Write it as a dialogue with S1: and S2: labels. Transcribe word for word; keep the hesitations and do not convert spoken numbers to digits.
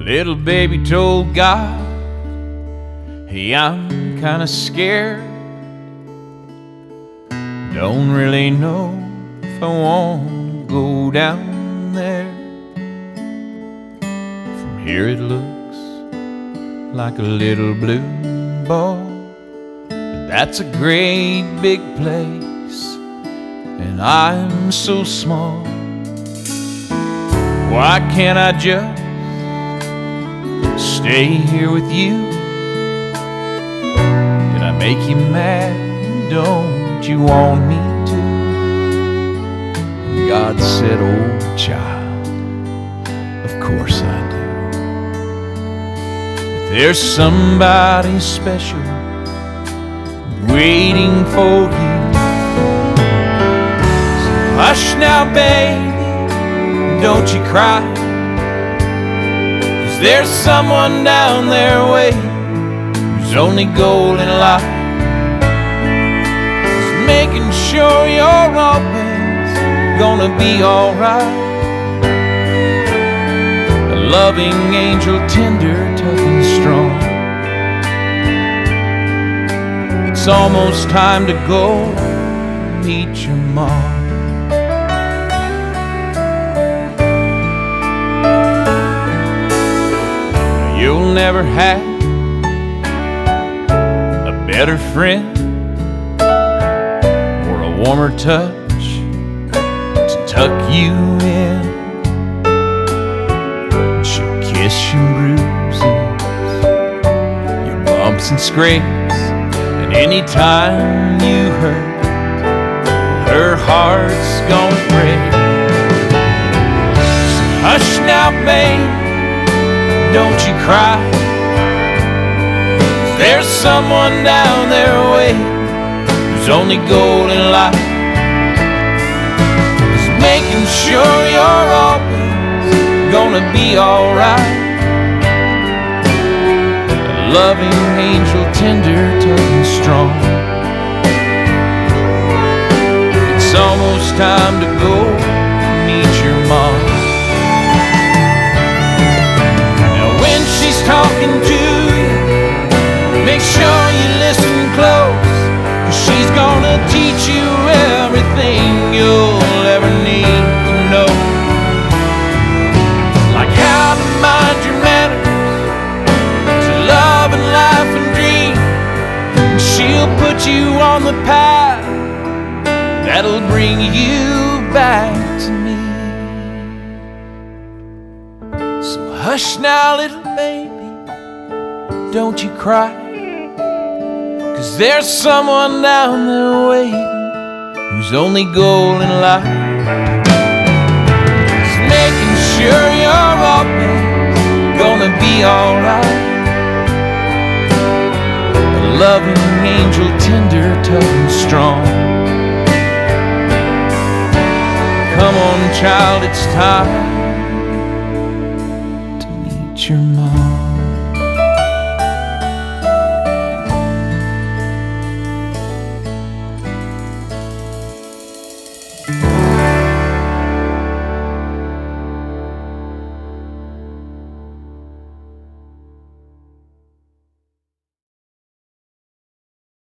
S1: Little baby told God, hey, I'm kinda scared. Don't really know if I want to go down there. From here it looks like a little blue ball, but that's a great big place, and I'm so small. Why can't I just stay here with you? Did I make you mad? Don't you want me to? God said, oh child, of course I do. If there's somebody special waiting for you, so hush now, baby, don't you cry. There's someone down there waiting whose only goal in life is making sure you're always gonna be alright. A loving angel, tender, tough and strong. It's almost time to go meet your mom. You'll never have a better friend or a warmer touch to tuck you in. She'll kiss your bruises, your bumps and scrapes, and anytime you hurt, her heart's gonna break. So hush now, babe, don't you cry. There's someone down there waiting whose only goal in life is making sure you're always gonna be alright. A loving angel, tender, tough and strong. It's almost time to go meet your mom. Talking to you, make sure you listen close, 'cause she's gonna teach you everything you'll ever need to know. Like how to mind your manners, to love and life and dream. And she'll put you on the path that'll bring you back to me. So hush now, little baby, don't you cry, 'cause there's someone down there waiting whose only goal in life is making sure you're always gonna be alright. A loving angel, tender, tough and strong. Come on, child, it's time to meet your